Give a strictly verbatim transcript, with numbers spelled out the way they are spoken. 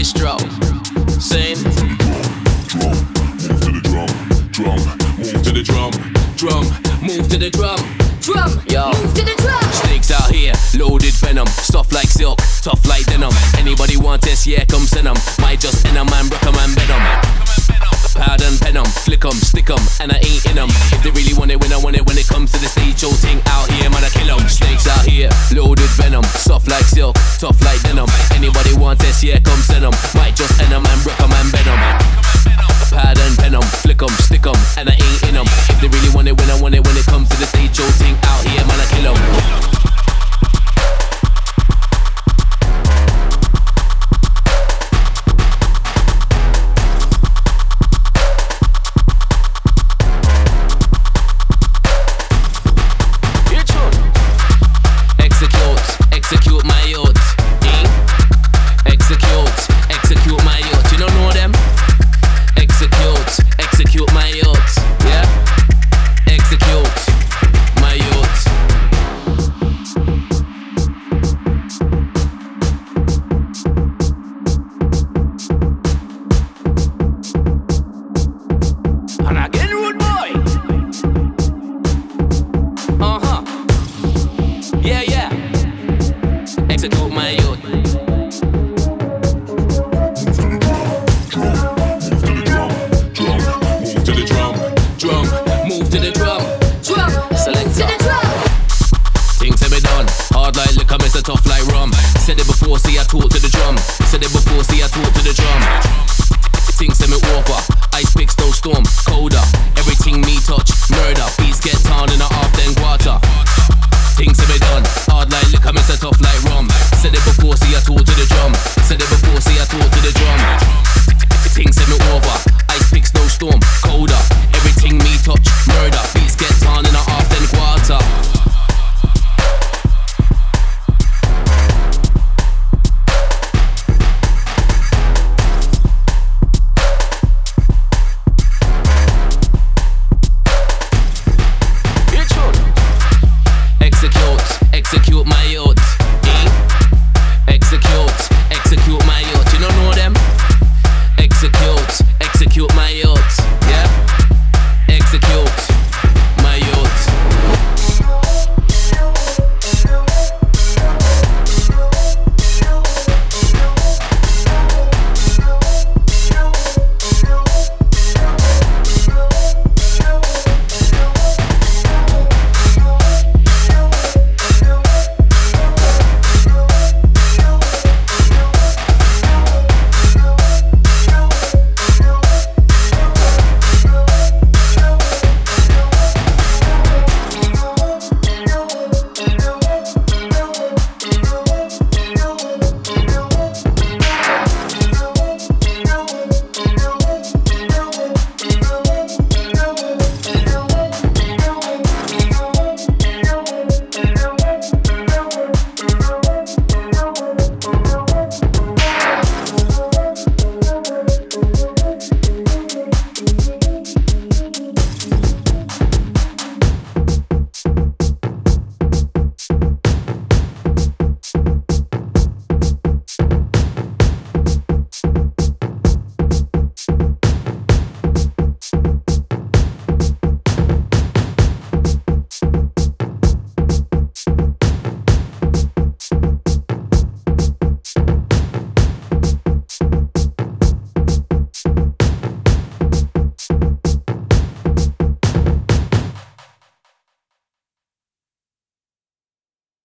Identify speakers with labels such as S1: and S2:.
S1: Maestro. Sing.
S2: Move to the drum, drum, move to the drum,
S1: Drum,
S2: yo.
S1: move to the drum.
S2: Snakes out here, loaded venom, stuff like silk, tough like denim. Anybody want this, yeah, come send 'em. Might just end 'em and rock 'em and bed 'em. Pad and pen 'em, flick 'em, stick 'em, and I ain't in 'em. If they really want it, when I want it, when it comes to the stage show thing out here, man, I kill 'em. Snakes out here, loaded venom, soft like silk, tough like denim. Anybody want this, yeah, come send 'em. Might just end 'em and rock 'em and bed 'em. Pad and pen 'em, flick 'em, stick 'em, and I ain't in 'em. If they really want it, when I want it, when it comes to the stage show thing out here, man, I kill 'em. Execute my youth, eh? Execute, execute my youth. You don't know them? Execute, execute my youth, yeah? Execute my youth. And again, rude boy. Uh huh. Yeah, yeah. Execute my youth. Move to the drum, drum, move to the drum,
S1: Drum,
S2: select
S1: move to the drum.
S2: things have been done. Hard like liquor, miss a tough like rum. Said it before, see I talk to the drum. Said it before, see I talk to the drum. Things send me over, ice picks no storm, colder. Everything me touch, murder. Beats get down in a half then water. Things have